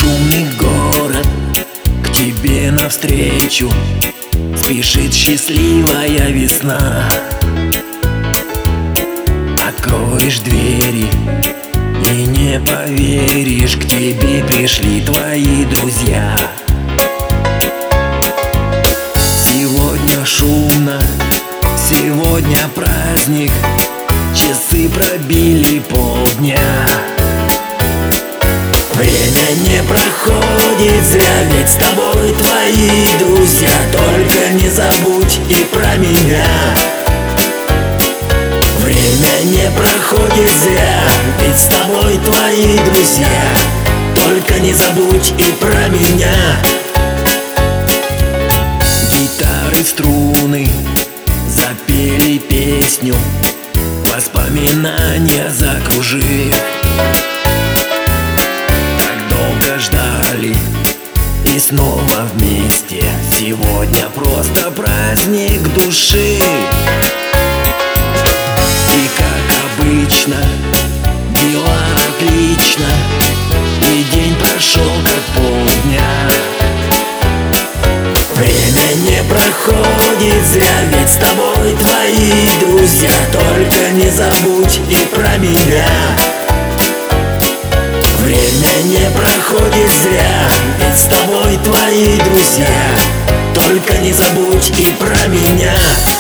Шумный город к тебе навстречу спешит счастливая весна. Откроешь двери и не поверишь, к тебе пришли твои друзья. Сегодня шумно, сегодня праздник, часы пробили полдня. Время не проходит зря, ведь с тобой твои друзья. Только не забудь и про меня. Время не проходит зря, ведь с тобой твои друзья. Только не забудь и про меня. Гитары, струны запели песню, воспоминания закружив. Ждали и снова вместе. Сегодня просто праздник души. И как обычно, дела отлично, и день прошел как полдня. Время не проходит зря, ведь с тобой твои друзья. Только не забудь и про меня. Время не проходит зря, ведь с тобой твои друзья. Только не забудь и про меня.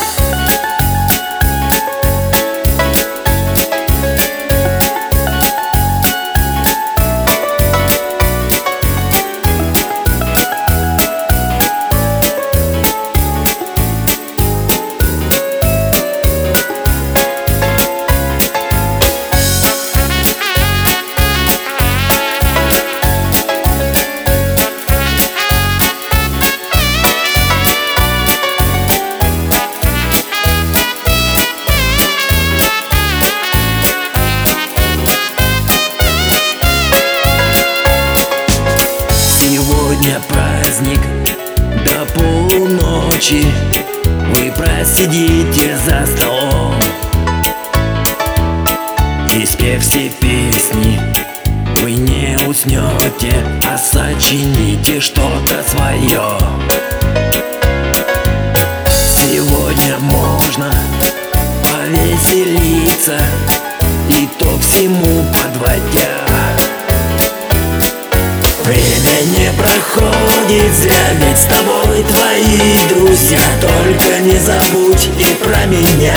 Сегодня праздник до полуночи, вы просидите за столом и, спев все песни, вы не уснете, а сочините что-то свое. Сегодня можно повеселиться, итог всему подводя. Время не проходит зря, ведь с тобой твои друзья. Только не забудь и про меня.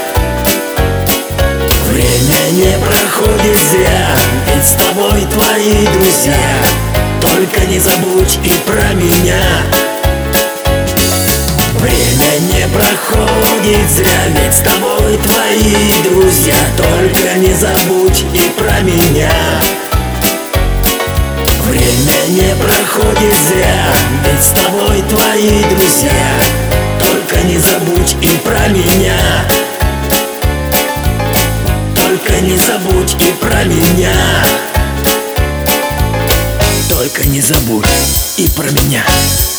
Время не проходит зря, ведь с тобой твои друзья. Только не забудь и про меня. Время не проходит зря, ведь с тобой твои друзья. Только не забудь и про меня. Время не проходит зря, ведь с тобой твои друзья. Только не забудь и про меня. Только не забудь и про меня. Только не забудь и про меня.